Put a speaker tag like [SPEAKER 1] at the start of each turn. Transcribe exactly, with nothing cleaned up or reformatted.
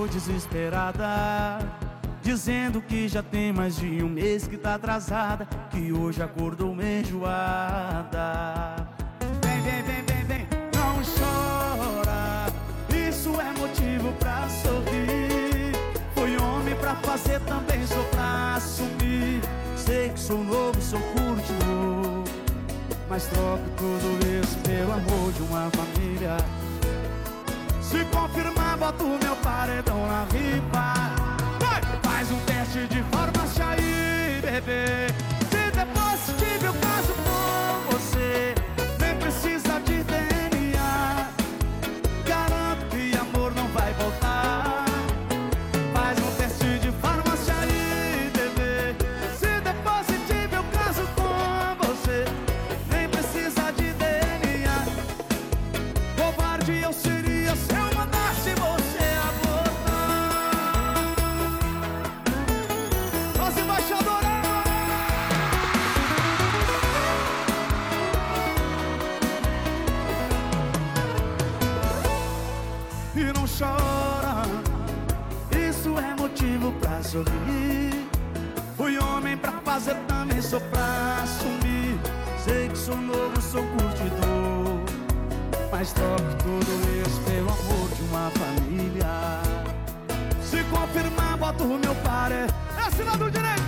[SPEAKER 1] ligou desesperada, dizendo que já tem mais de um mês que tá atrasada, que hoje acordou enjoada. Vem, vem, vem, vem, vem, não chora, isso é motivo pra sorrir. Foi homem pra fazer, também sou pra assumir. Sei que sou novo, sou curtidor, mas troco tudo isso pelo amor de uma família. Se confirmar, boto meu paredão na ripa. Vai! Faz um teste de farmácia aí, bebê. Se der positivo, eu caso com você. Nem precisa de D N A, garanto que amor não vai voltar. Faz um teste de farmácia aí, bebê. Se der positivo, eu caso com você. Nem precisa de D N A. Covarde eu seria se eu mandasse você abortar. Nossa embaixadora! E não chora, isso é motivo pra sorrir. Fui homem pra fazer, também sou pra assumir. Sei que sou novo, sou curtidor, mas troco tudo isso pelo amor de uma família. Se confirmar, boto o meu par. É assinado direito.